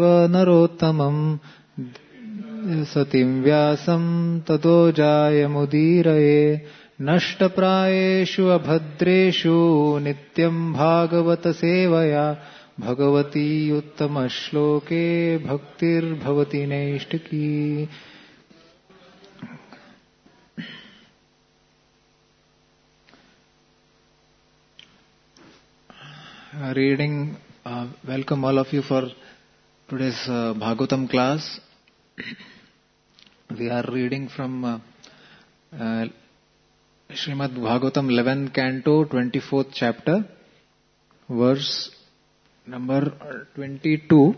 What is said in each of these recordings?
नरोत्तमम् सतिं व्यासं ततो जायमुदीरये नष्टप्रायेषु अभद्रेषु नित्यं भागवत सेवया Bhagwati उत्तमश्लोके भक्तिर्भवति नैष्टिकी. Reading, welcome all of you for today's Bhagavatam class. We are reading from Srimad Bhagavatam 11th Canto, 24th chapter, verse number 22.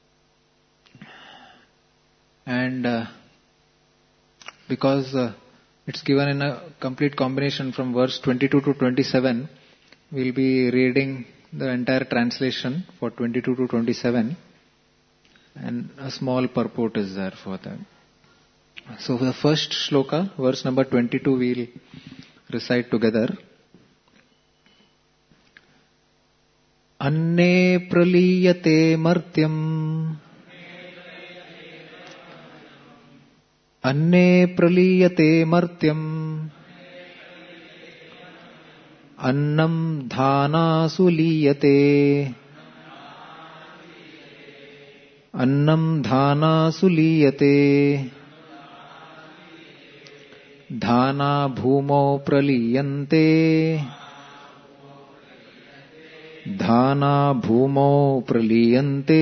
And because it's given in a complete combination from verse 22 to 27, we'll be reading the entire translation for 22 to 27, and a small purport is there for that. So for the first shloka, verse number 22, we'll recite together. Anne praliyate martyam Anne praliyate martyam अन्नम धानासु लीयते अन्नम धानासु लीयते धाना भूमौ प्रलीयन्ते धाना भूमौ प्रलीयन्ते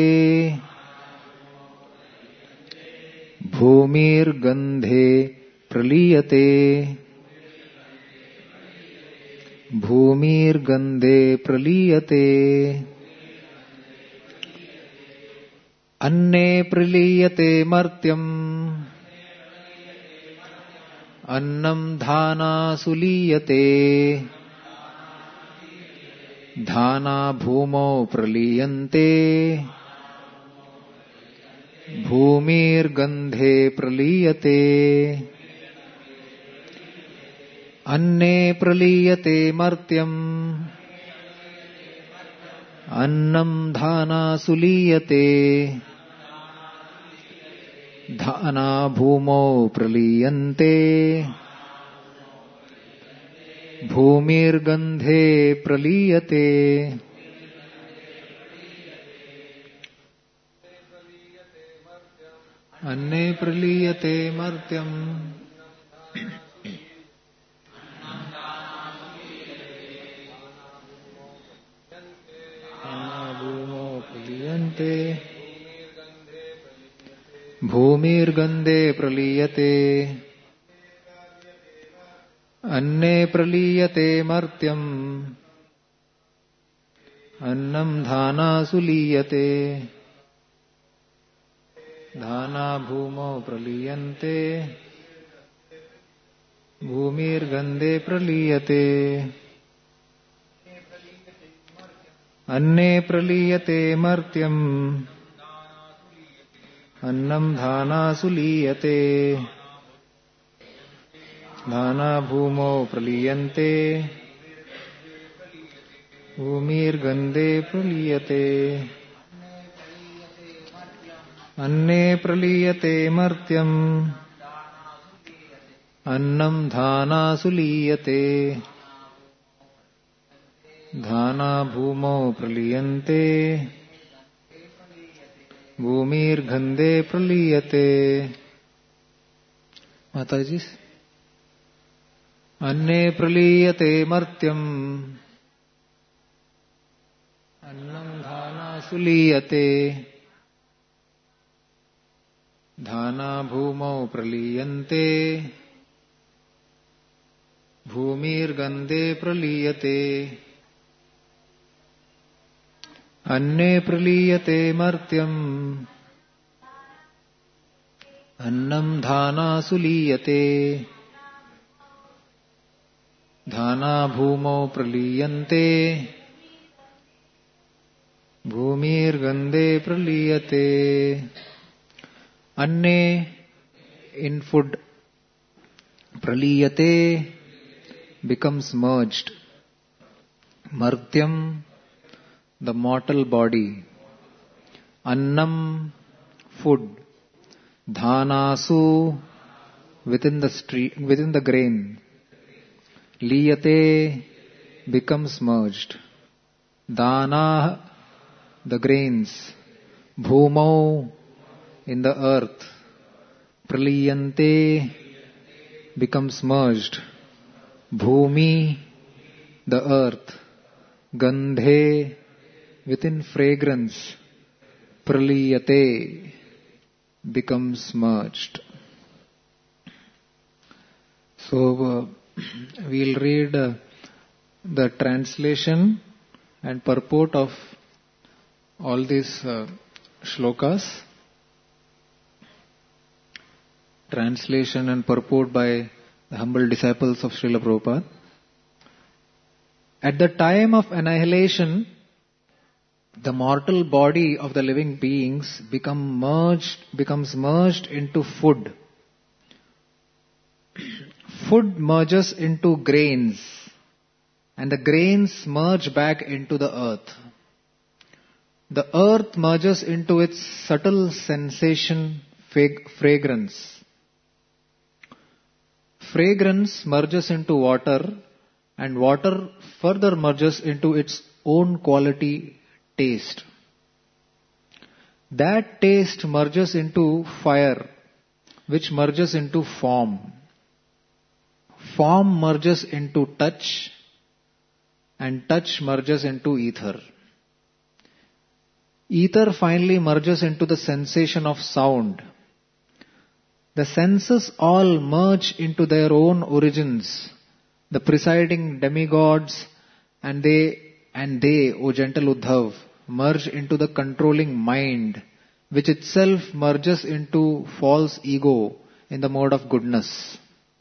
भूमिर्गन्धे प्रलीयते भूमिर्गन्धे प्रलीयते अन्ने प्रलीयते मर्त्यम् अन्नं धानासु लीयते धाना भूमौ प्रलीयन्ते भूमिर्गन्धे प्रलीयते अन्ने प्रलीयते मर्त्यम् अन्नं धानासु लीयते धाना भूमौ प्रलीयन्ते भूमिर्गन्धे प्रलीयते अन्ने प्रलीयते मर्त्यम् भूमिर्गन्धे प्रलीयते अन्ने प्रलीयते मर्त्यम् अन्नं धानासु लीयते धाना भूमौ प्रलीयन्ते भूमिर्गन्धे प्रलीयते अन्ने प्रलीयते मर्त्यम् अन्नं धानासु लीयते धाना भूमौ प्रलीयन्ते भूमिर्गन्धे प्रलीयते अन्ने प्रलीयते मर्त्यम् अन्नं धानासु लीयते धाना भूमौ प्रलीयन्ते भूमिर्गन्धे प्रलीयते. माताजी, अन्ने प्रलीयते मर्त्यम् अन्नं धानासु लीयते धाना भूमौ प्रलीयन्ते भूमिर्गन्धे प्रलीयते अन्ने प्रलीयते मर्त्यम् अन्नं धानासु लीयते धाना भूमौ प्रलीयन्ते भूमिर्गन्धे प्रलीयते. अन्ने in food, praliyate becomes merged. Martyam, the mortal body. Annam, food. Dhanasu, within the grain. Liyate, becomes merged. Dana, the grains. Bhumau, in the earth. Praliyante, becomes merged. Bhumi, the earth. Gandhe, within fragrance. Praliyate, becomes merged. So, we'll read the translation and purport of all these shlokas. Translation and purport by the humble disciples of Srila Prabhupada. At the time of annihilation, the mortal body of the living beings becomes merged into food. Food merges into grains, and the grains merge back into the earth. The earth merges into its subtle sensation, fragrance. Fragrance merges into water, and water further merges into its own quality, taste. That taste merges into fire, which merges into form. Form merges into touch, and touch merges into ether. Ether finally merges into the sensation of sound. The senses all merge into their own origins, the presiding demigods, and they, O gentle Uddhav, merge into the controlling mind, which itself merges into false ego in the mode of goodness.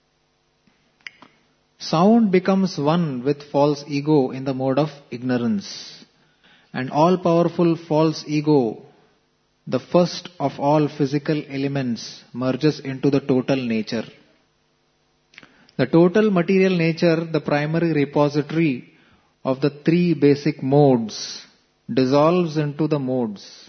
Sound becomes one with false ego in the mode of ignorance, and all-powerful false ego, the first of all physical elements, merges into the total nature. The total material nature, the primary repository of the three basic modes, dissolves into the modes.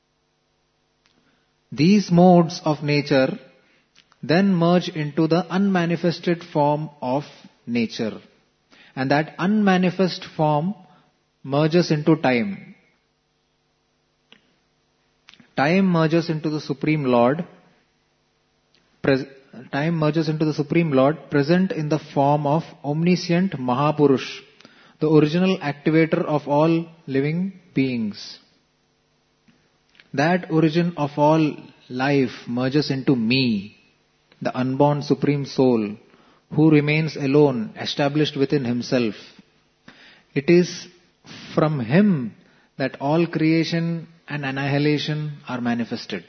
These modes of nature then merge into the unmanifested form of nature, and that unmanifest form merges into time. Time merges into the Supreme Lord. Time merges into the Supreme Lord, present in the form of omniscient Mahapurush, the original activator of all living beings. That origin of all life merges into me, the unborn Supreme Soul, who remains alone, established within himself. It is from him that all creation and annihilation are manifested.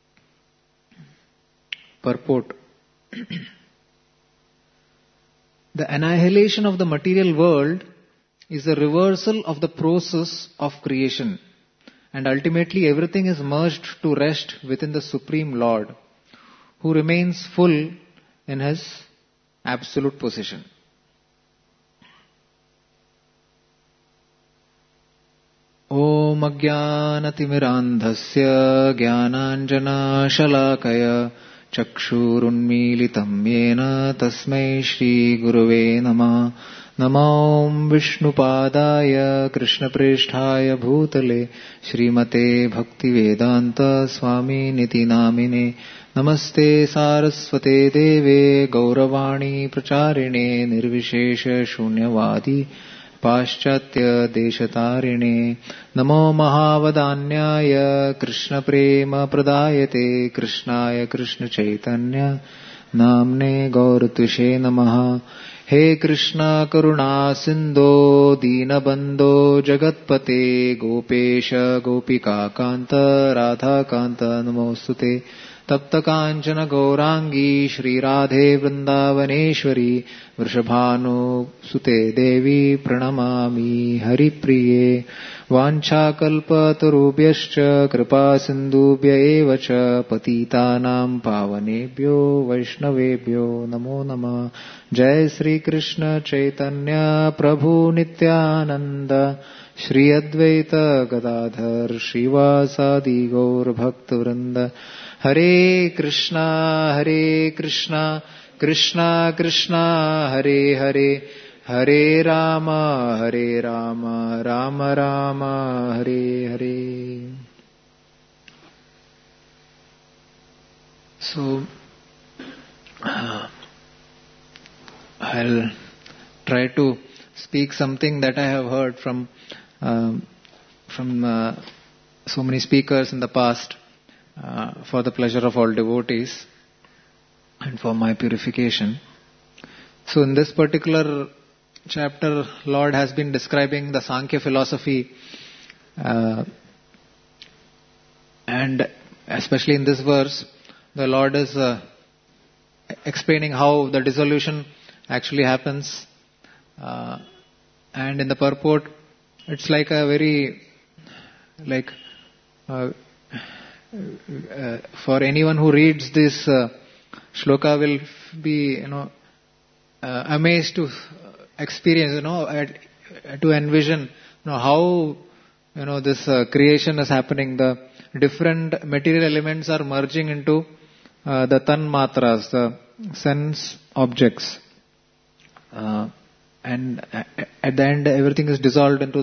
Purport. The annihilation of the material world is a reversal of the process of creation, and ultimately everything is merged to rest within the Supreme Lord, who remains full in his absolute position. Om Ajnanatimmirandhasya Jnananjana Shalakaya Chakshurunmilitam Yena Tasmai Shri Gurave Namah. Namo Vishnupadaya Krishnapreshthaya Bhutale Srimate Bhaktivedanta Swami Niti Namine. Namaste Saraswate Deve Gauravani Pracharine Nirvishesha Shunyavadi Paschatya Deshatarine. Namo Mahavadanyaya Krishna Prema Pradayate Krishnaya Krishna Chaitanya Namne Gauratushe Namaha. He Krishna Karuna Sindho Deenabandho Jagatpate Gopesha Gopika Kanta Radha Kanta Namostute. Tapta Kanchana Gaurangi Shri Radhe Vrindavaneshwari Vrishabhanu Sute Devi Pranamami Hari Priye. Vancha Kalpa Tarubhyascha Kripa Sindhubhya Evacha Patitanam Pavanebhyo Vaishnavebhyo Namo Namah. Jai Sri Krishna Chaitanya Prabhu Nityananda Shri Advaita Gadadhar Srivasadi Gaur Bhakta Hare Krishna Krishna Krishna Hare Hare Hare Rama Rama Rama Hare Hare. So I'll try to speak something that I have heard from so many speakers in the past for the pleasure of all devotees and for my purification. So in this particular chapter, Lord has been describing the Sankhya philosophy and especially in this verse, the Lord is explaining how the dissolution actually happens. And in the purport, it's like a very, for anyone who reads this shloka will be, amazed to experience, to envision, how, this creation is happening. The different material elements are merging into the tanmatras, the sense objects. And at the end, everything is dissolved into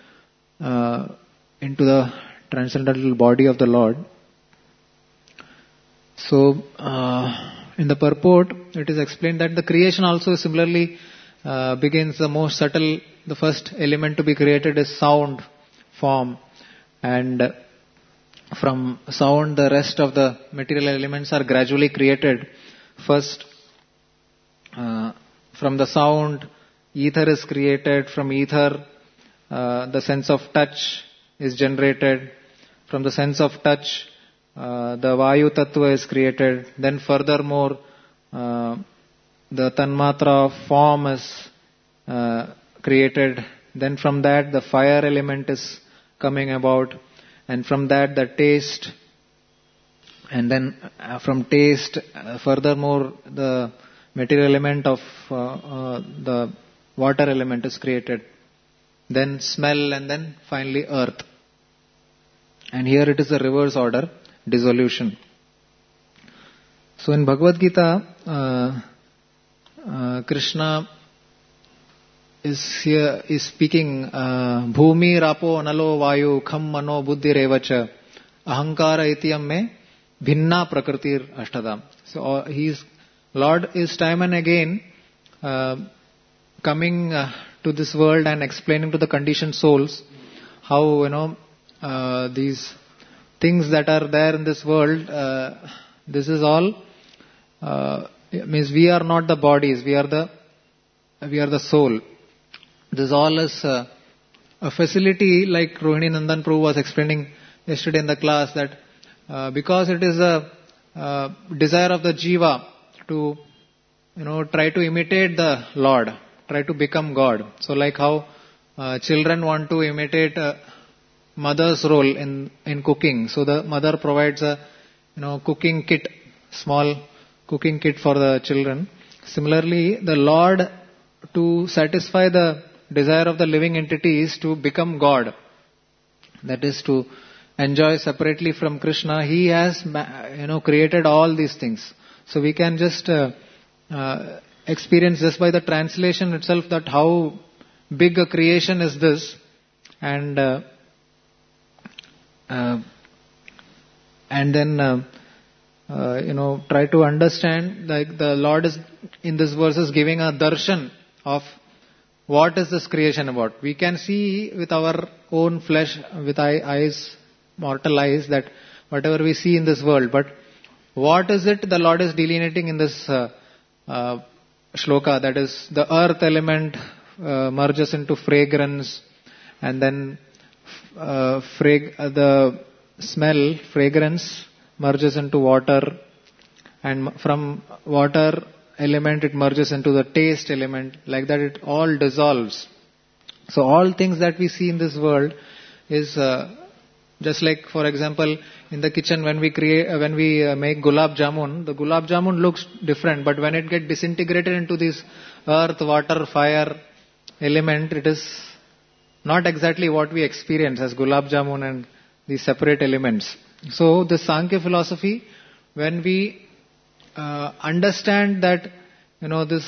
the transcendental body of the Lord. So, in the purport, it is explained that the creation also similarly begins the most subtle. The first element to be created is sound form, and from sound, the rest of the material elements are gradually created. First, from the sound, ether is created. From ether, the sense of touch is generated. From the sense of touch, the Vayu Tattva is created. Then furthermore, the Tanmatra of form is created. Then from that, the fire element is coming about. And from that, the taste. And then from taste, furthermore, the material element of the water element is created. Then smell, and then finally earth. And here it is the reverse order, dissolution. So in Bhagavad Gita, Krishna is speaking Bhumi Rapo Nalo Vayu Kham Mano Buddhi Revacha Ahankara Ityam Me Bhinna Prakritir Ashtadam. So Lord is time and again coming to this world and explaining to the conditioned souls how these things that are there in this world, this is all means we are not the bodies, we are the soul. This all is a facility, like Rohini Nandan Prabhu was explaining yesterday in the class, that because it is a desire of the jiva to try to imitate the Lord, try to become God. So like how children want to imitate mother's role in cooking. So the mother provides a cooking kit, small cooking kit for the children. Similarly, the Lord, to satisfy the desire of the living entity, is to become God. That is to enjoy separately from Krishna. He has created all these things. So we can just experience just by the translation itself that how big a creation is this, and then try to understand, like the Lord is in this verse is giving a darshan of what is this creation about. We can see with our own flesh, with eyes, mortal eyes, that whatever we see in this world, but what is it the Lord is delineating in this shloka? That is, the earth element merges into fragrance, and then the smell, fragrance, merges into water, and from water element it merges into the taste element. Like that, it all dissolves. So all things that we see in this world is just like, for example, in the kitchen when we make gulab jamun, the gulab jamun looks different, but when it gets disintegrated into this earth, water, fire element, it is not exactly what we experience as gulab jamun and these separate elements. So the Sankhya philosophy, when we understand that, this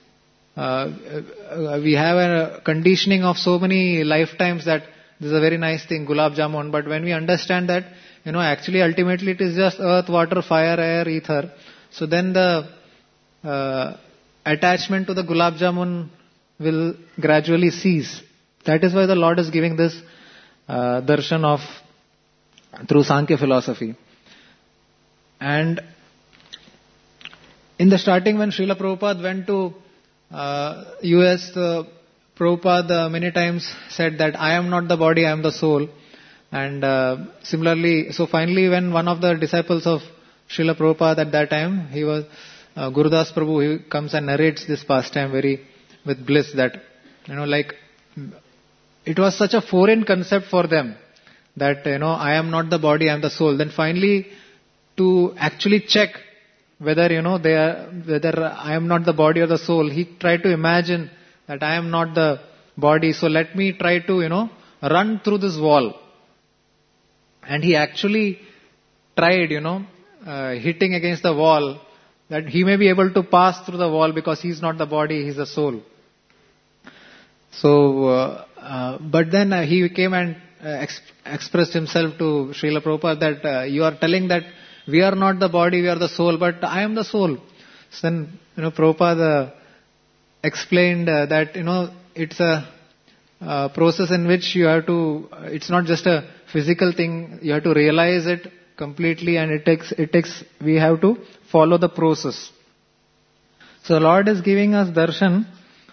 we have a conditioning of so many lifetimes that this is a very nice thing, gulab jamun. But when we understand that, actually ultimately it is just earth, water, fire, air, ether. So then the attachment to the gulab jamun will gradually cease. That is why the Lord is giving this darshan of through Sankhya philosophy. And in the starting, when Srila Prabhupada went to US, Prabhupada many times said that I am not the body, I am the soul. And similarly, so finally when one of the disciples of Srila Prabhupada at that time, he was Gurudas Prabhu, he comes and narrates this pastime very with bliss that, like it was such a foreign concept for them that, I am not the body, I am the soul. Then finally to actually check whether, whether I am not the body or the soul, he tried to imagine that I am not the body, so let me try to, run through this wall. And he actually tried, hitting against the wall, that he may be able to pass through the wall because he is not the body, he is the soul. So, but then he came and expressed himself to Srila Prabhupada that you are telling that we are not the body, we are the soul, but I am the soul. So then, Prabhupada explained that, it's a process in which you have to, it's not just a physical thing, you have to realize it completely, and we have to follow the process. So the Lord is giving us darshan,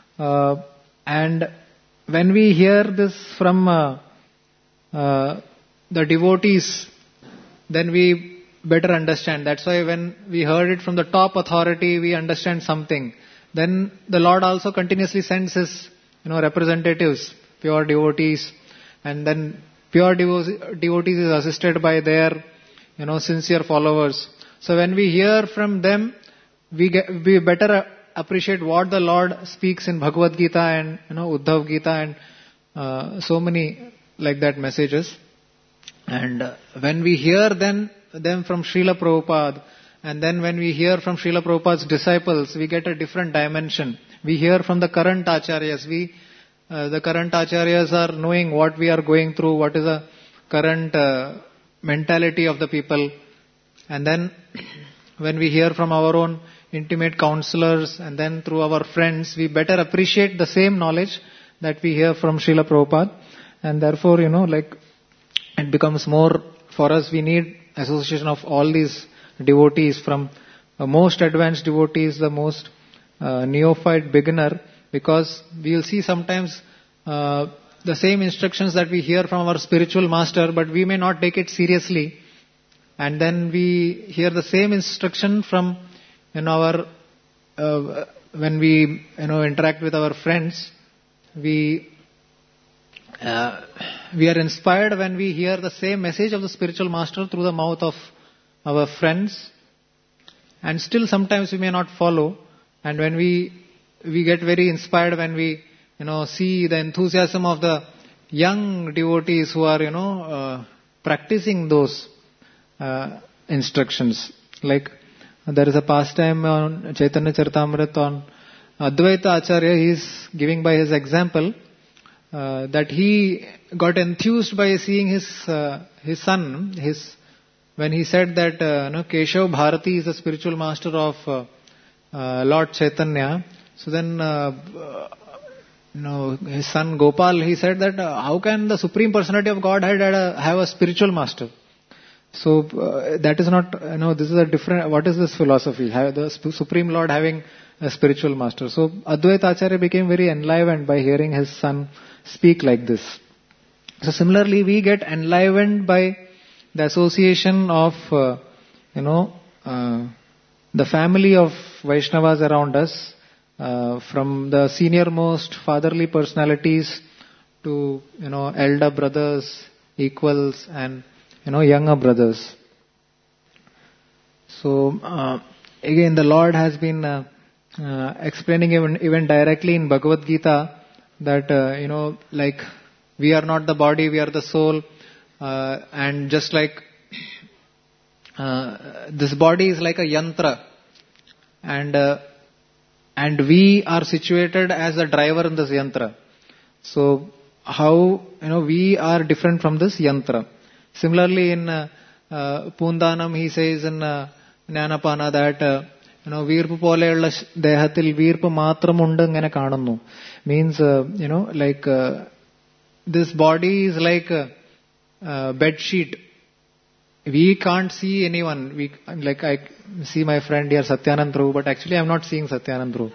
and when we hear this from the devotees, then we better understand. That's why when we heard it from the top authority, we understand something. Then the Lord also continuously sends His, representatives, pure devotees, and then pure devotees is assisted by their, sincere followers. So when we hear from them, we better appreciate what the Lord speaks in Bhagavad Gita and, Uddhav Gita and so many like that messages. And when we hear them from Srila Prabhupada, and then when we hear from Srila Prabhupada's disciples, we get a different dimension. We hear from the current acharyas. The current acharyas are knowing what we are going through, what is the current mentality of the people. And then when we hear from our own intimate counselors and then through our friends, we better appreciate the same knowledge that we hear from Srila Prabhupada. And therefore, it becomes more, for us, we need association of all these devotees, from the most advanced devotees, the most neophyte beginner, because we will see sometimes the same instructions that we hear from our spiritual master, but we may not take it seriously. And then we hear the same instruction from our when we interact with our friends. We are inspired when we hear the same message of the spiritual master through the mouth of our friends, and still sometimes we may not follow. And when we get very inspired when we see the enthusiasm of the young devotees who are practicing those instructions. Like there is a pastime on Chaitanya Charitamrita on Advaita Acharya. He is giving by his example that he got enthused by seeing his son, when he said that Keshav Bharati is the spiritual master of Lord Chaitanya. So then his son Gopal, he said that how can the Supreme Personality of Godhead have a spiritual master? So that is not, this is a different, what is this philosophy? The Supreme Lord having a spiritual master. So Advaita Acharya became very enlivened by hearing his son speak like this. So similarly, we get enlivened by the association of, the family of Vaishnavas around us, from the senior most fatherly personalities to, elder brothers, equals, and, younger brothers. So, again, the Lord has been explaining even directly in Bhagavad Gita that, like we are not the body, we are the soul. And just like this body is like a yantra, and we are situated as a driver in this yantra. So how, we are different from this yantra. Similarly in Pundanam he says in Jnanapana that വീർപ്പ് പോലെയുള്ള ദേഹത്തിൽ വീർപ്പ് മാത്രമുണ്ട് ഇങ്ങനെ കാണുന്നു. Means like this body is like a bed sheet. We can't see anyone. Like I see my friend here, Satyanand Dhruv, but actually I'm not seeing Satyanand Dhruv.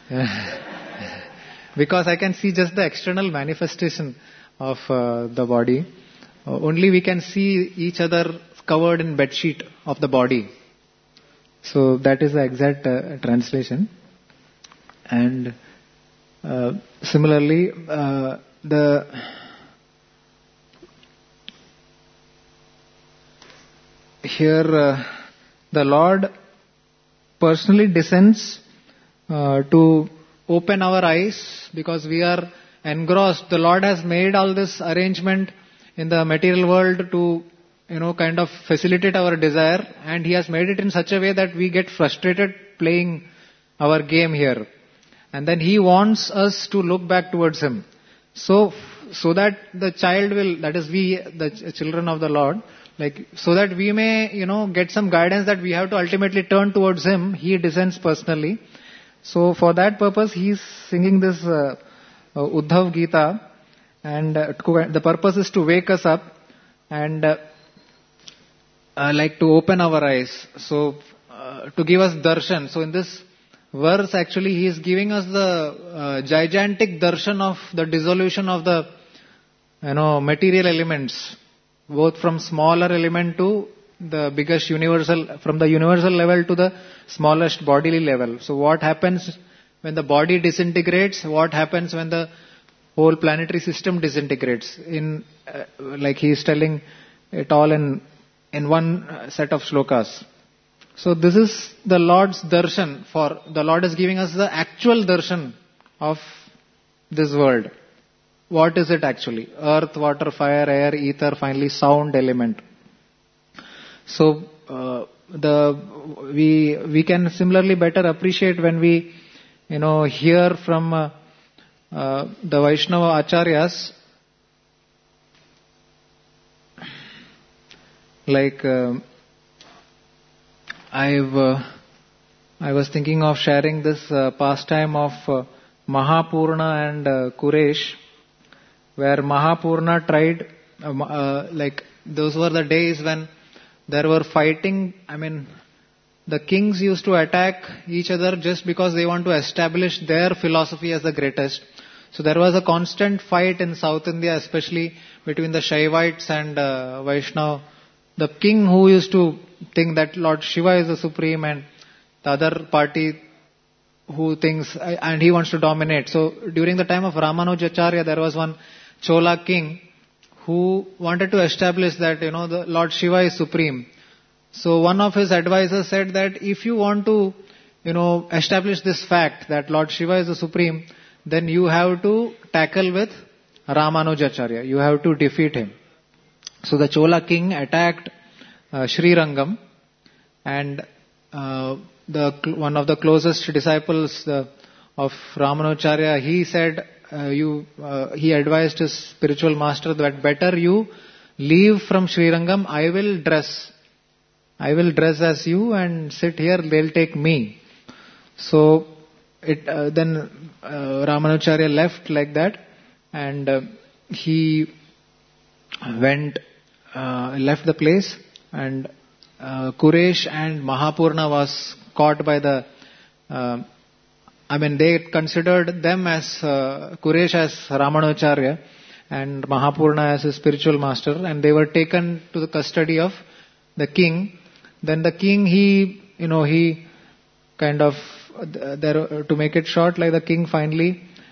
Because I can see just the external manifestation of the body. Only we can see each other covered in bed sheet of the body. So that is the exact translation. And similarly, the Lord personally descends to open our eyes, because we are engrossed. The Lord has made all this arrangement in the material world to kind of facilitate our desire, and He has made it in such a way that we get frustrated playing our game here. And then He wants us to look back towards Him. So that the child will, that is we, the children of the Lord, like, so that we may, get some guidance that we have to ultimately turn towards Him, He descends personally. So for that purpose, He is singing this Uddhav Gita, and the purpose is to wake us up and like to open our eyes. So to give us darshan. So in this verse, actually, He is giving us the gigantic darshan of the dissolution of the material elements, both from smaller element to the biggest universal, from the universal level to the smallest bodily level. So what happens when the body disintegrates? What happens when the whole planetary system disintegrates? Like he is telling it all in one set of shlokas. So this is the Lord's darshan. For the Lord is giving us the actual darshan of this world. What is it actually? Earth, water, fire, air, ether, finally sound element. So we can similarly better appreciate when we hear from the Vaishnava Acharyas. Like I was thinking of sharing this pastime of Mahapurna and Kuresh, where Mahapurna tried, like those were the days when there were fighting. I mean, the kings used to attack each other just because they want to establish their philosophy as the greatest. So there was a constant fight in South India, especially between the Shaivites and Vaishnava. The king who used to think that Lord Shiva is the supreme, and the other party who thinks, and he wants to dominate. So during the time of Ramanujacharya, there was one Chola king who wanted to establish that, the Lord Shiva is supreme. So one of his advisors said that if you want to, establish this fact that Lord Shiva is the supreme, then you have to tackle with Ramanujacharya. You have to defeat him. So the Chola king attacked Srirangam, and one of the closest disciples of Ramanujacharya, he said, he advised his spiritual master that better you leave from Srirangam. I will dress as you and sit here. They'll take me. So then Ramanujacharya left like that, and he left the place, and Kuresh and Mahapurna was caught by the they considered them as Kuresh as Ramanujacharya and Mahapurna as his spiritual master, and they were taken to the custody of the king. Then the king, he kind of, to make it short, like the king finally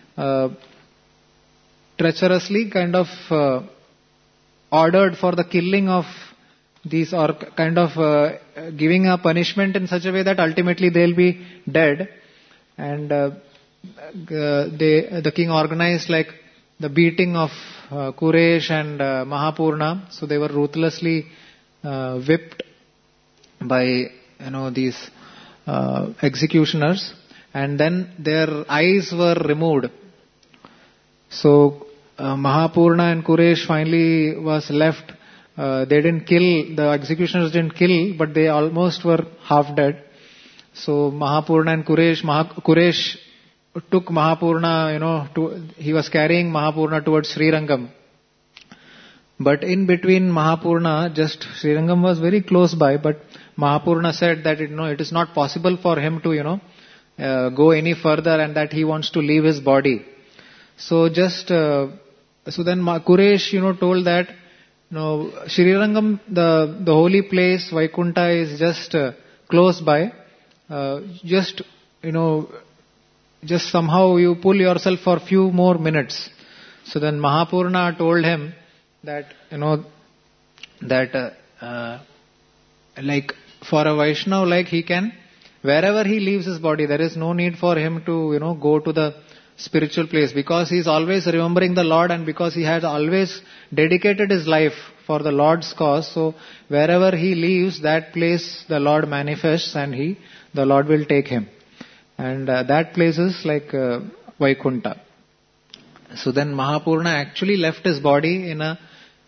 treacherously kind of ordered for the killing of these, or kind of giving a punishment in such a way that ultimately they'll be dead. And the king organized like the beating of Kuresh and Mahapurna. So they were ruthlessly whipped by these executioners, and then their eyes were removed. So Mahapurna and Kuresh finally was left. They didn't kill, the executioners didn't kill, but they almost were half dead. So Mahapurna and Kuresh took Mahapurna, he was carrying Mahapurna towards Srirangam. But in between Mahapurna, just Srirangam was very close by, but Mahapurna said that it is not possible for him to go any further, and that he wants to leave his body. So so then Kuresh told that Srirangam, the holy place Vaikunta is just close by. Just somehow you pull yourself for few more minutes. So then Mahapurna told him that like for a Vaishnava, like he can, wherever he leaves his body, there is no need for him to go to the spiritual place, because he is always remembering the Lord, and because he has always dedicated his life for the Lord's cause. So wherever he leaves, that place the Lord manifests, and the Lord will take him. And that place is like Vaikunta. So then Mahapurna actually left his body in a,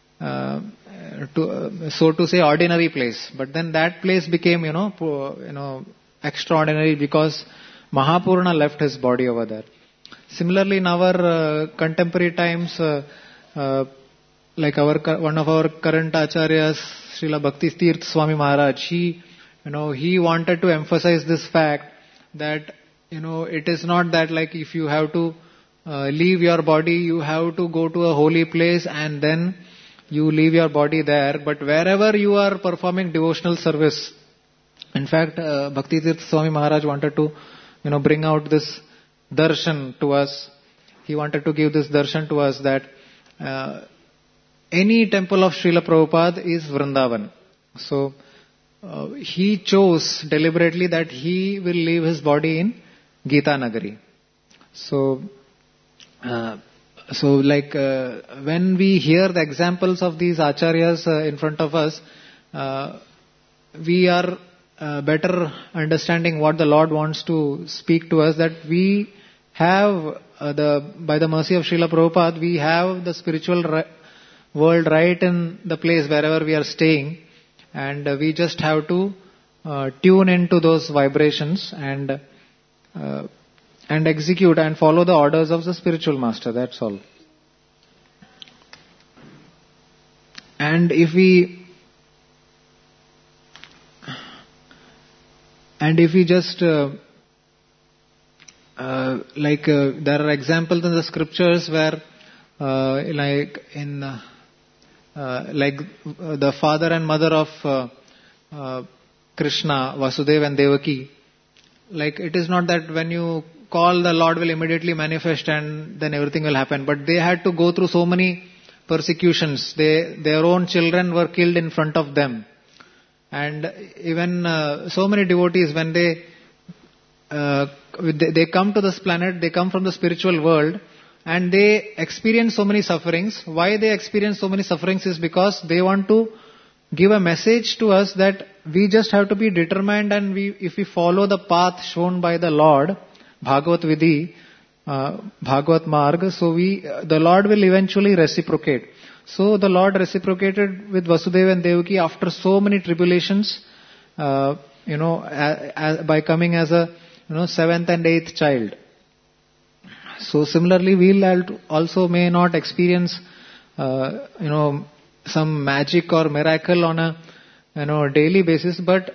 so to say, ordinary place. But then that place became, extraordinary, because Mahapurna left his body over there. Similarly, in our contemporary times, like one of our current acharyas, Srila Bhakti Tirth Swami Maharaj, he wanted to emphasize this fact that it is not that like if you have to leave your body, you have to go to a holy place and then you leave your body there. But wherever you are performing devotional service, in fact, Bhakti Tirth Swami Maharaj wanted to bring out this darshan to us. He wanted to give this darshan to us that any temple of Srila Prabhupada is Vrindavan. So he chose deliberately that he will leave his body in Gita Nagari. So when we hear the examples of these acharyas in front of us, we are better understanding what the Lord wants to speak to us, that we have by the mercy of Srila Prabhupada, we have the spiritual world right in the place wherever we are staying, and we just have to tune into those vibrations and execute and follow the orders of the spiritual master. That's all. And if we just there are examples in the scriptures where the father and mother of Krishna, Vasudeva and Devaki, like it is not that when you call, the Lord will immediately manifest and then everything will happen. But they had to go through so many persecutions. Their own children were killed in front of them. And even so many devotees, when they come to this planet, they come from the spiritual world, and they experience so many sufferings. Why they experience so many sufferings is because they want to give a message to us that we just have to be determined, and if we follow the path shown by the Lord, Bhagavat Vidhi, Bhagavat Marg, so the Lord will eventually reciprocate. So the Lord reciprocated with Vasudeva and Devaki after so many tribulations, by coming as a seventh and eighth child. So similarly, we'll also may not experience some magic or miracle on a daily basis, but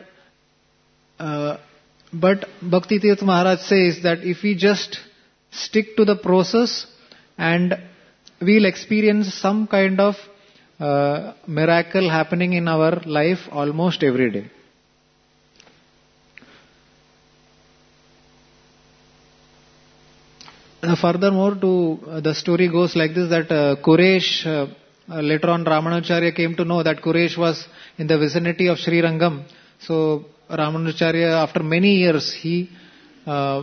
Bhakti Tirth Maharaj says that if we just stick to the process, and we'll experience some kind of miracle happening in our life almost every day. Furthermore, the story goes like this, that Kuresh, later on Ramanujacharya came to know that Kuresh was in the vicinity of Srirangam. So Ramanujacharya, after many years, he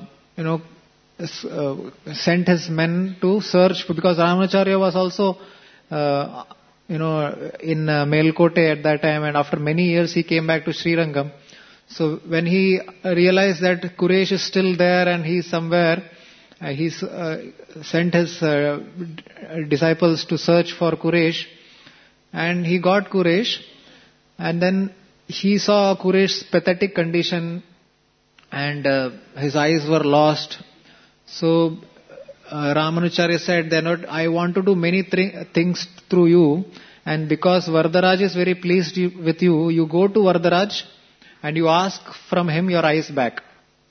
sent his men to search, because Ramanujacharya was also in Melkote at that time, and after many years he came back to Srirangam. So when he realized that Quraysh is still there and he is somewhere, he sent his disciples to search for Quraysh, and he got Quraysh, and then he saw Quraysh's pathetic condition, and his eyes were lost. So Ramanujacharya said, I want to do many things through you, and because Varadaraj is very pleased with you, you go to Varadaraj and you ask from him your eyes back.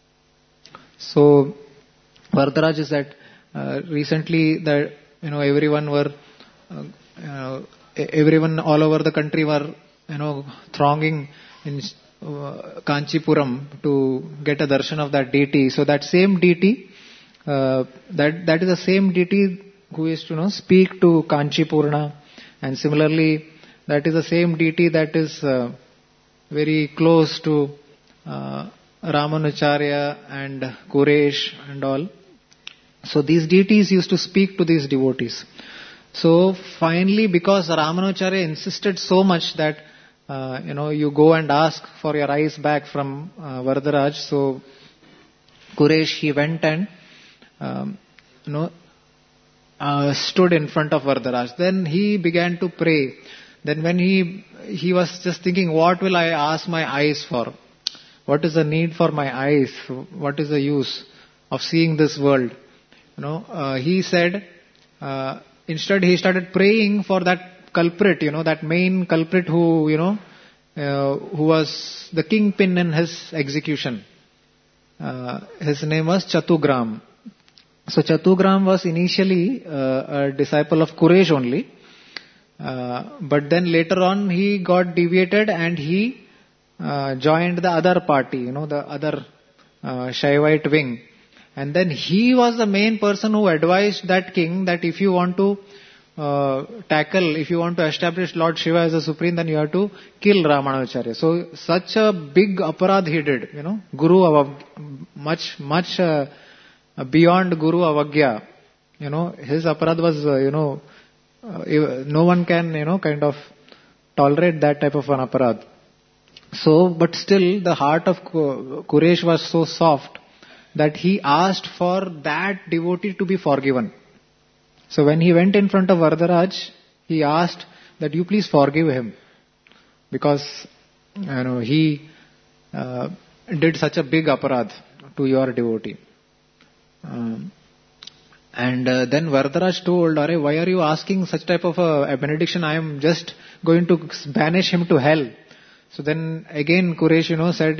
So Varadaraj is that recently that everyone all over the country were thronging in Kanchipuram to get a darshan of that deity. So that same deity, that is the same deity who is to speak to Kanchipurna, and similarly that is the same deity that is very close to Ramanujacharya and Quraysh and all. So these deities used to speak to these devotees. So finally, because Ramanujacharya insisted so much that you go and ask for your eyes back from Varadaraj, so Quraysh, he went and stood in front of Varadaraj. Then he began to pray. Then when he was just thinking, what will I ask my eyes for? What is the need for my eyes? What is the use of seeing this world? He said, instead he started praying for that culprit, that main culprit who was the kingpin in his execution. His name was Chatugram. So Chatugram was initially a disciple of Quraysh only. But then later on he got deviated and he joined the other party, the other Shaivite wing. And then he was the main person who advised that king that if you want to if you want to establish Lord Shiva as a supreme, then you have to kill Ramanujacharya. So such a big aparadh he did, Guru much beyond Guru Avagya. His aparadh was, no one can, kind of tolerate that type of an aparadh. So, but still the heart of Quraysh was so soft that he asked for that devotee to be forgiven. So when he went in front of Varadaraj, he asked that you please forgive him, because he did such a big aparadh to your devotee. And then Varadaraj told, why are you asking such type of a benediction? I am just going to banish him to hell. So then again Quraysh, said,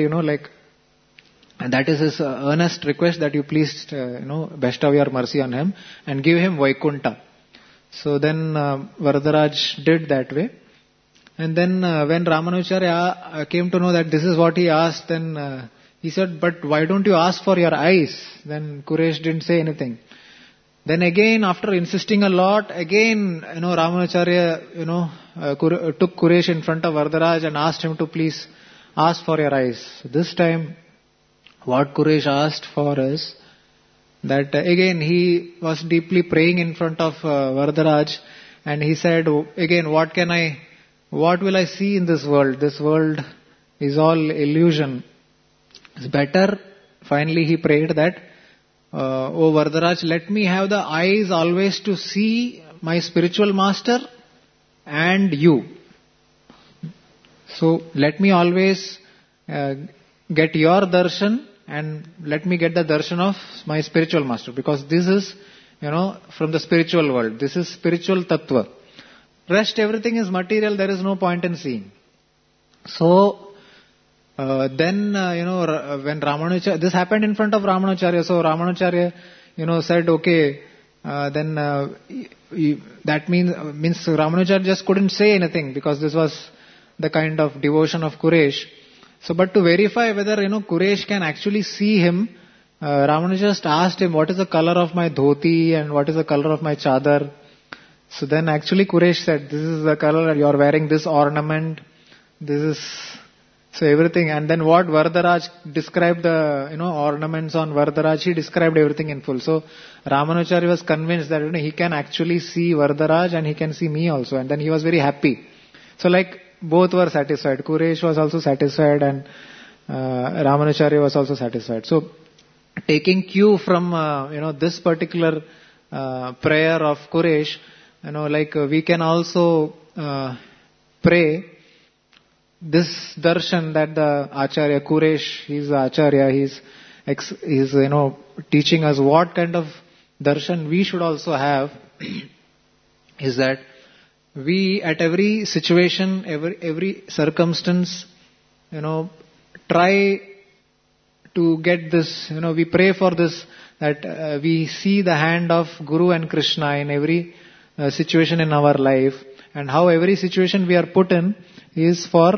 and that is his earnest request that you please, bestow your mercy on him and give him Vaikunta. So then Varadaraj did that way. And then when Ramanujacharya came to know that this is what he asked, then he said, but why don't you ask for your eyes? Then Quraysh didn't say anything. Then again, after insisting a lot, again, Ramanujacharya, took Quraysh in front of Varadaraj and asked him to please ask for your eyes. So this time, what Quraysh asked for is that again he was deeply praying in front of Varadaraj, and he said again, what will I see in this world? This world is all illusion. It's better. Finally he prayed that, O Varadaraj, let me have the eyes always to see my spiritual master and you. So let me always get your darshan, and let me get the darshan of my spiritual master, because this is, from the spiritual world. This is spiritual tattva. Rest everything is material, there is no point in seeing. So, then, when Ramanujacharya, this happened in front of Ramanujacharya, so Ramanujacharya, said, okay, then that means Ramanujacharya just couldn't say anything, because this was the kind of devotion of Quraysh. So, but to verify whether, Quraysh can actually see him, Ramanuja just asked him, what is the color of my dhoti and what is the color of my chadar? So then actually Quraysh said, this is the color, you are wearing this ornament, this is So everything, and then what Varadaraj described the, ornaments on Varadaraj, he described everything in full. So Ramanujacharya was convinced that, he can actually see Varadaraj and he can see me also, and then he was very happy. So like, both were satisfied. Kuresh was also satisfied and Ramanujacharya was also satisfied. So taking cue from, this particular prayer of Kuresh, we can also pray this darshan that the Acharya Kuresh, he's the Acharya, he's teaching us what kind of darshan we should also have is that we at every situation, every circumstance, try to get this, we pray for this, that we see the hand of Guru and Krishna in every situation in our life, and how every situation we are put in is for,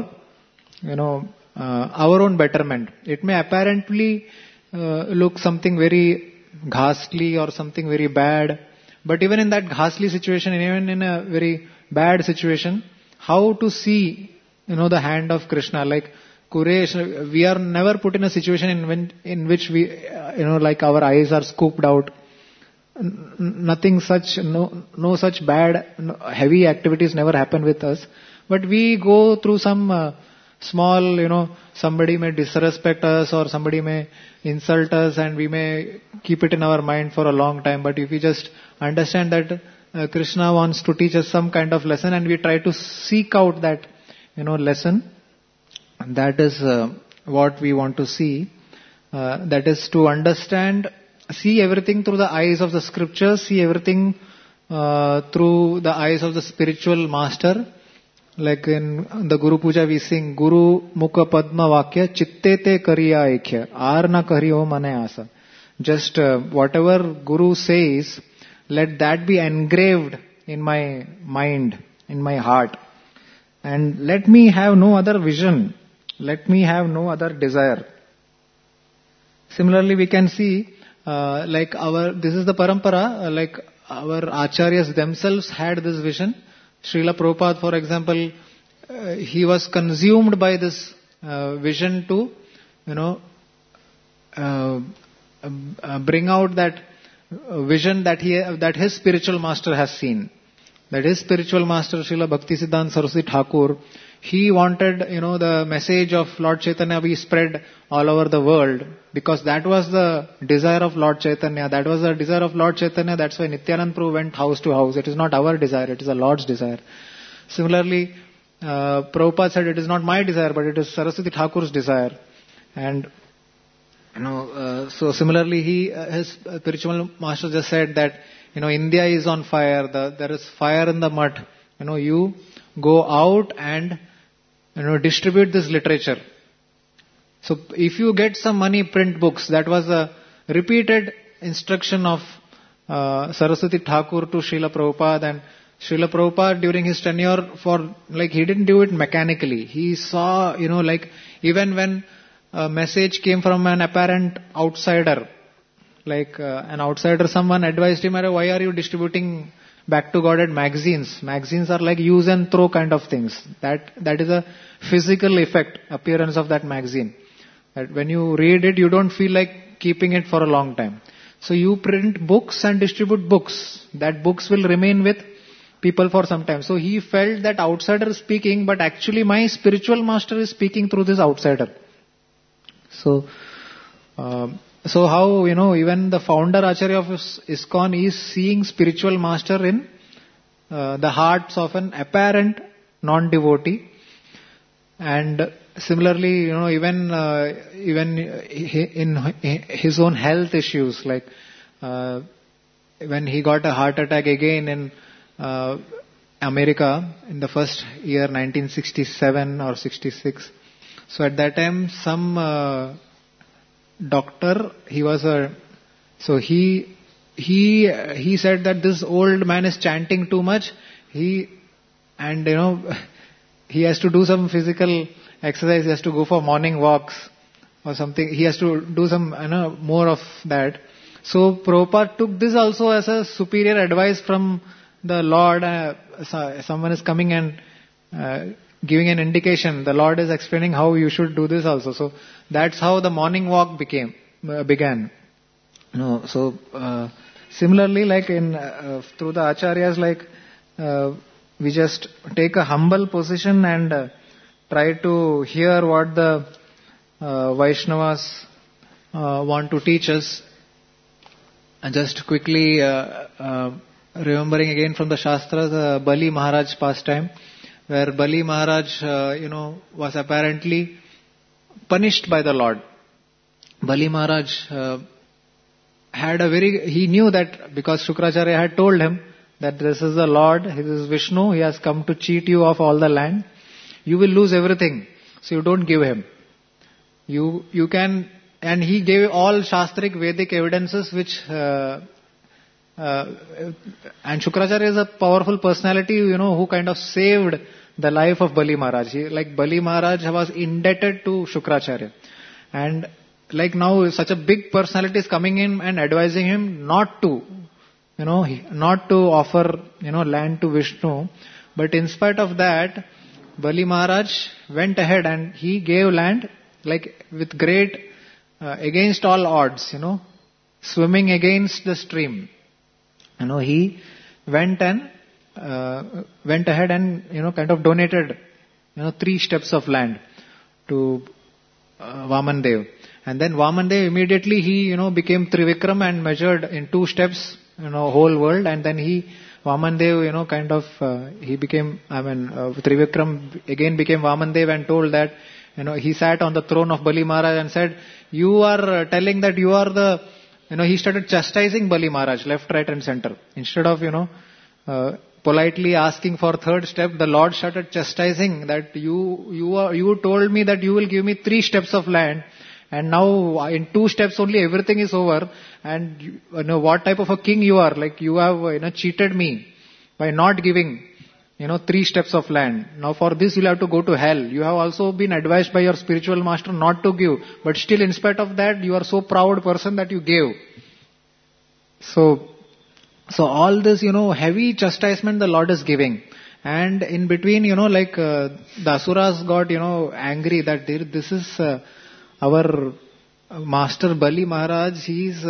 our own betterment. It may apparently look something very ghastly or something very bad, but even in that ghastly situation, even in a very bad situation, how to see, the hand of Krishna. Like Kuresh, we are never put in a situation in which we, like our eyes are scooped out. Nothing such, no such bad, heavy activities never happen with us. But we go through some small, somebody may disrespect us or somebody may insult us, and we may keep it in our mind for a long time. But if we just understand that Krishna wants to teach us some kind of lesson, and we try to seek out that, lesson, that is what we want to see. That is to understand, see everything through the eyes of the scriptures, see everything through the eyes of the spiritual master. Like in the Guru Puja we sing, Guru Mukha Padma Vakya Chitte Te Kariya Ekhya Arna Kariyo Mane Asa. Just whatever Guru says, let that be engraved in my mind, in my heart. And let me have no other vision. Let me have no other desire. Similarly, we can see, this is the parampara, like our acharyas themselves had this vision. Srila Prabhupada, for example, he was consumed by this vision to, bring out that vision that his spiritual master has seen. That his spiritual master, Srila Bhaktisiddhanta Saraswati Thakur, he wanted, the message of Lord Chaitanya be spread all over the world, because that was the desire of Lord Chaitanya. That was the desire of Lord Chaitanya. That's why Nityanand Prabhu went house to house. It is not our desire, it is the Lord's desire. Similarly, Prabhupada said, it is not my desire, but it is Saraswati Thakur's desire. And, so similarly, his spiritual master just said that, India is on fire, there is fire in the mud. You go out and, distribute this literature. So if you get some money, print books. That was a repeated instruction of Saraswati Thakur to Srila Prabhupada. And Srila Prabhupada during his tenure, he didn't do it mechanically. He saw, even when a message came from an apparent outsider, an outsider, someone advised him, why are you distributing Back to Godhead magazines? Magazines are like use and throw kind of things. That is a physical effect, appearance of that magazine. That when you read it, you don't feel like keeping it for a long time. So you print books and distribute books. That books will remain with people for some time. So he felt that outsider is speaking, but actually my spiritual master is speaking through this outsider. So how, even the founder Acharya of ISKCON is seeing spiritual master in the hearts of an apparent non-devotee. And similarly, even in his own health issues, when he got a heart attack again in America in the first year 1967 or 66. So at that time, some doctor, he said that this old man is chanting too much. He has to do some physical exercise. He has to go for morning walks or something. He has to do some more of that. So Prabhupada took this also as a superior advice from the Lord. Someone is coming and giving an indication. The Lord is explaining how you should do this also. So that's how the morning walk began. Similarly, like in through the acharyas, like we just take a humble position and try to hear what the Vaishnavas want to teach us. And just quickly remembering again from the Shastras, the Bali Maharaj pastime, where Bali Maharaj, was apparently punished by the Lord. Bali Maharaj he knew that because Shukracharya had told him that this is the Lord, this is Vishnu, he has come to cheat you of all the land. You will lose everything, so you don't give him. You can, and he gave all Shastric Vedic evidences which, and Shukracharya is a powerful personality, who kind of saved the life of Bali Maharaj. Bali Maharaj was indebted to Shukracharya. And like now such a big personality is coming in and advising him not to offer, land to Vishnu. But in spite of that, Bali Maharaj went ahead and he gave land with great, against all odds, swimming against the stream. He went ahead and, kind of donated, 3 steps of land to Vaman Dev. And then Vaman Dev immediately he, became Trivikram and measured in 2 steps, whole world. And then Vaman Dev, he became, Trivikram again became Vaman Dev and told that, he sat on the throne of Bali Maharaj and said, you are telling that you are the, he started chastising Bali Maharaj left, right and center. Instead of, politely asking for 3rd step, the Lord started chastising that you told me that you will give me 3 steps of land. And now in 2 steps only everything is over. And what type of a king you are? You have cheated me by not giving 3 steps of land. Now for this you'll have to go to hell. You have also been advised by your spiritual master not to give. But still in spite of that you are so proud person that you gave. So all this heavy chastisement the Lord is giving. And in between the Asuras got angry that this is our master Bali Maharaj, he's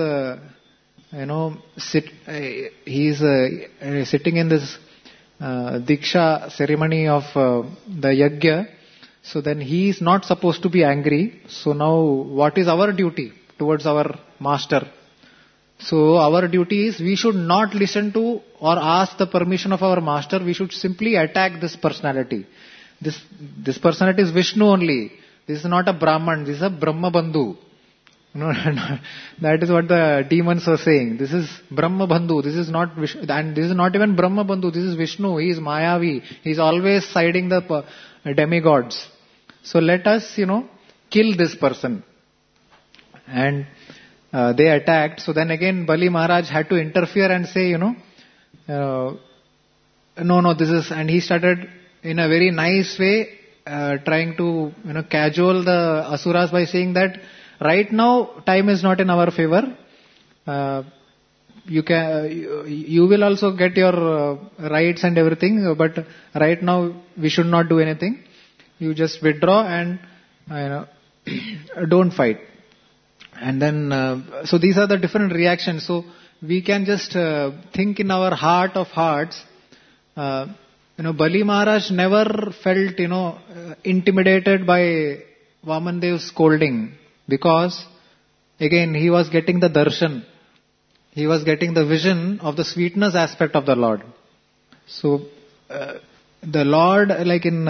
sitting in this Diksha ceremony of the Yajna. So then he is not supposed to be angry. So now what is our duty towards our master? So our duty is we should not listen to or ask the permission of our master. We should simply attack this personality. This personality is Vishnu only. This is not a Brahman. This is a Brahma Bandhu. That is what the demons were saying. This is Brahma Bandhu. This is not Vishnu. And this is not even Brahma Bandhu. This is Vishnu. He is Mayavi. He is always siding the demigods. So let us, kill this person. And they attacked. So then again Bali Maharaj had to interfere and say, no, this is, and he started in a very nice way trying to cajole the Asuras by saying that right now time is not in our favor. You will also get your rights and everything, but right now we should not do anything. You just withdraw and don't fight. And then so these are the different reactions. So we can just think in our heart of hearts. Bali Maharaj never felt, intimidated by Vaman Dev's scolding, because again he was getting the darshan. He was getting the vision of the sweetness aspect of the Lord. So the Lord, like in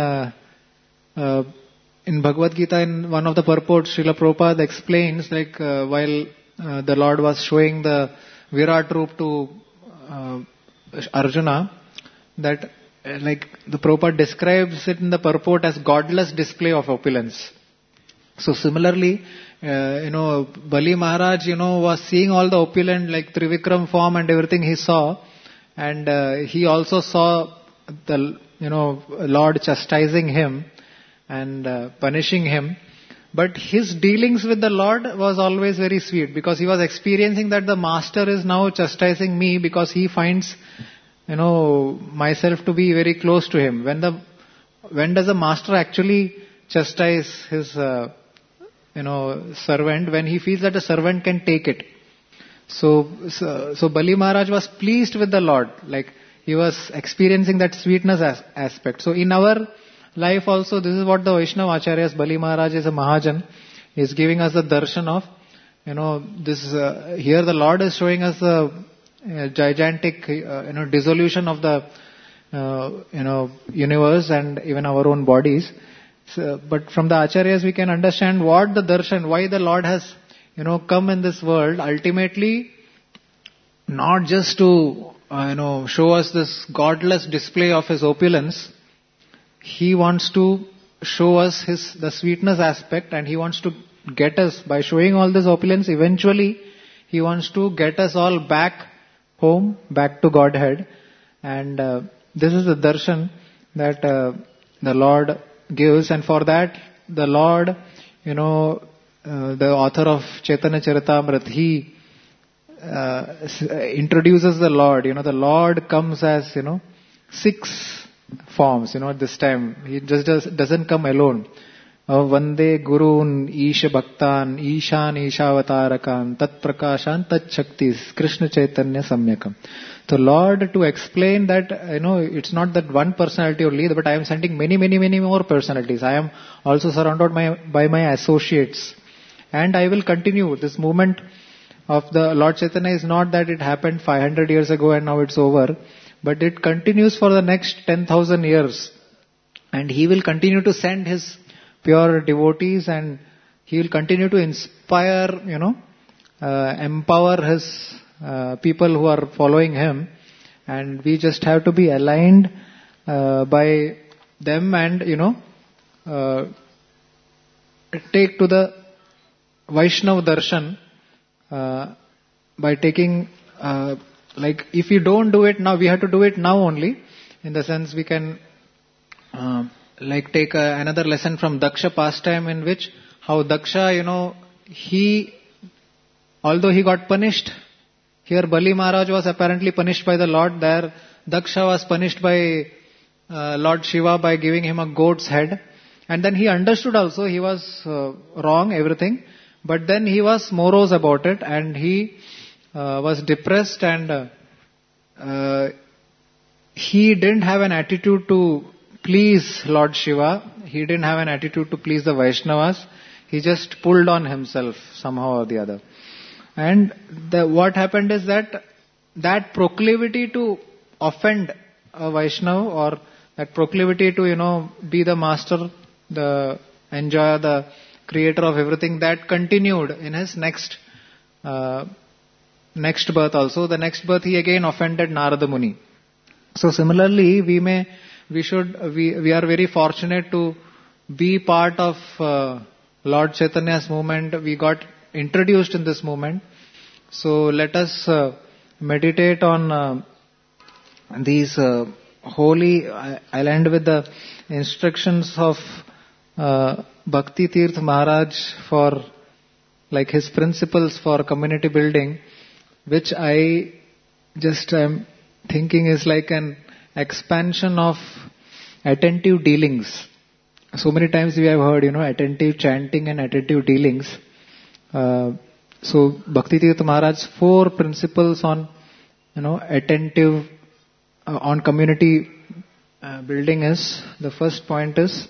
Bhagavad Gita, in one of the purports, Srila Prabhupada explains, while the Lord was showing the Virat Roop to Arjuna, that the Prabhupada describes it in the purport as godless display of opulence. So similarly, Bali Maharaj, was seeing all the opulent, Trivikram form and everything he saw, and he also saw the, Lord chastising him and punishing him. But his dealings with the Lord was always very sweet, because he was experiencing that the master is now chastising me because he finds myself to be very close to him. When the when does a master actually chastise his, servant? When he feels that the servant can take it. So Bali Maharaj was pleased with the Lord. Like, he was experiencing that sweetness aspect. So in our life also, this is what the Vaishnava Acharyas, Bali Maharaj is a Mahajan, is giving us the darshan of, here the Lord is showing us the gigantic, dissolution of the, universe and even our own bodies. So, but from the Acharyas we can understand what the darshan, why the Lord has, come in this world, ultimately not just to, show us this godless display of His opulence. He wants to show us the sweetness aspect, and He wants to get us, by showing all this opulence, eventually He wants to get us all back home, back to Godhead. And this is the darshan that the Lord gives, and for that the Lord, the author of Chaitanya Charitamrita, he introduces the Lord. The Lord comes as, 6 forms, this time. He just doesn't come alone. Vande Gurun Isha Bhaktan Ishan Ishavatarakan Tat Prakashan Tat Shaktis Krishna Chaitanya Samyakam. So Lord, to explain that, it's not that one personality only, but I am sending many more personalities. I am also surrounded by my associates. And I will continue. This movement of the Lord Chaitanya is not that it happened 500 years ago and now it's over, but it continues for the next 10,000 years. And He will continue to send His pure devotees, and He will continue to inspire, empower His people who are following Him. And we just have to be aligned by them and, take to the Vaishnava darshan by taking, if you don't do it now, we have to do it now only. In the sense we can take another lesson from Daksha pastime, in which how Daksha, although he got punished, here Bali Maharaj was apparently punished by the Lord. There Daksha was punished by Lord Shiva by giving him a goat's head. And then he understood also he was wrong, everything. But then he was morose about it, and he was depressed, and he didn't have an attitude to please Lord Shiva. He didn't have an attitude to please the Vaishnavas. He just pulled on himself somehow or the other. And what happened is that proclivity to offend a Vaishnava, or that proclivity to, be the master, the enjoyer, the creator of everything, that continued in his next birth also. The next birth he again offended Narada Muni. So similarly, we are very fortunate to be part of Lord Chaitanya's movement. We got introduced in this movement. So let us meditate on these holy. I'll end with the instructions of Bhakti Tirth Maharaj for his principles for community building, which I just am thinking is like an expansion of attentive dealings. So many times we have heard, attentive chanting and attentive dealings. So Bhakti Tirth Maharaj's 4 principles on, attentive, on community building is, the first point is,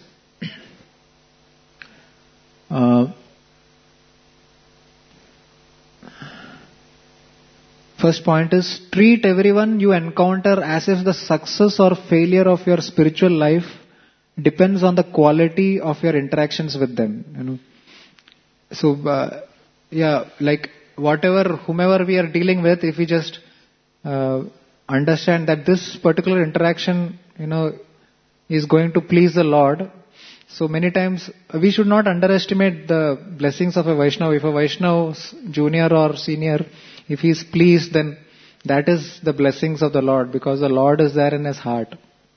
treat everyone you encounter as if the success or failure of your spiritual life depends on the quality of your interactions with them. So, whomever we are dealing with, if we just understand that this particular interaction, is going to please the Lord. So many times we should not underestimate the blessings of a Vaishnava. If a Vaishnava, junior or senior, if he is pleased, then that is the blessings of the Lord, because the Lord is there in his heart.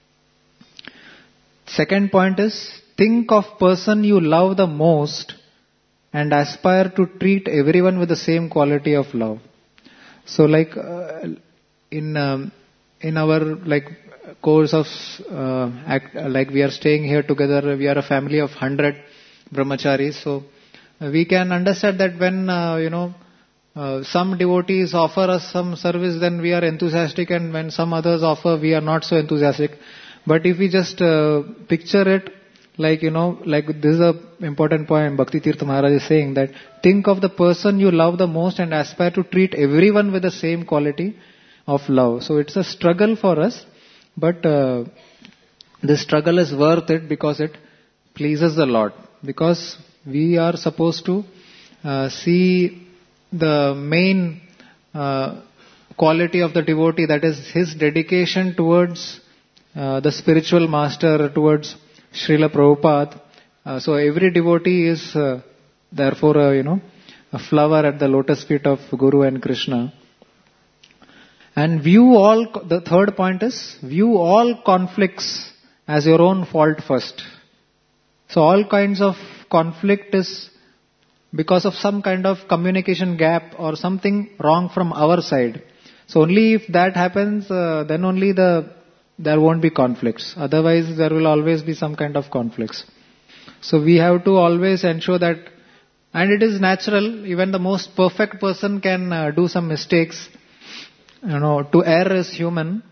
Second point is, think of person you love the most and aspire to treat everyone with the same quality of love. So in our course of like we are staying here together, we are a family of 100 brahmacharis. So we can understand that when some devotees offer us some service, then we are enthusiastic, and when some others offer, we are not so enthusiastic. But if we just picture it, like this is a important point Bhakti Tirtha Maharaj is saying, that think of the person you love the most and aspire to treat everyone with the same quality of love. So it's a struggle for us, but this struggle is worth it because it pleases the Lord. Because we are supposed to see the main quality of the devotee, that is his dedication towards the spiritual master, towards Srila Prabhupada. So every devotee is therefore a flower at the lotus feet of Guru and Krishna. And the third point is, view all conflicts as your own fault first. So all kinds of conflict is because of some kind of communication gap or something wrong from our side. So only if that happens, then only there won't be conflicts. Otherwise, there will always be some kind of conflicts. So we have to always ensure that, and it is natural, even the most perfect person can do some mistakes. To err is human.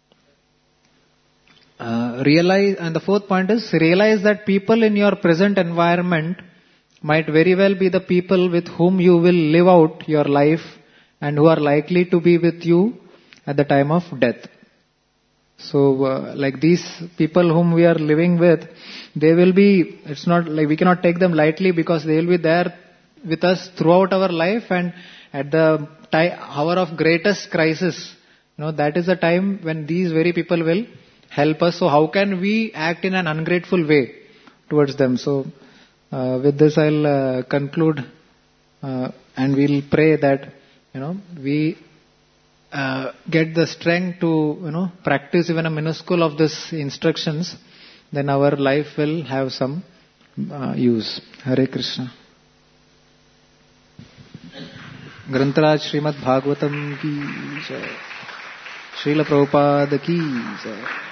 Realize, and the fourth point is, realize that people in your present environment might very well be the people with whom you will live out your life and who are likely to be with you at the time of death. So, like these people whom we are living with, they will be, it's not like we cannot take them lightly, because they will be there with us throughout our life, and at the hour of greatest crisis, that is the time when these very people will help us. So how can we act in an ungrateful way towards them? So with this I'll conclude, and we'll pray that we get the strength to practice even a minuscule of these instructions. Then our life will have some use. Hare Krishna. Grantaraj Srimad Bhagavatam ki jai. Srila Prabhupada ki jai.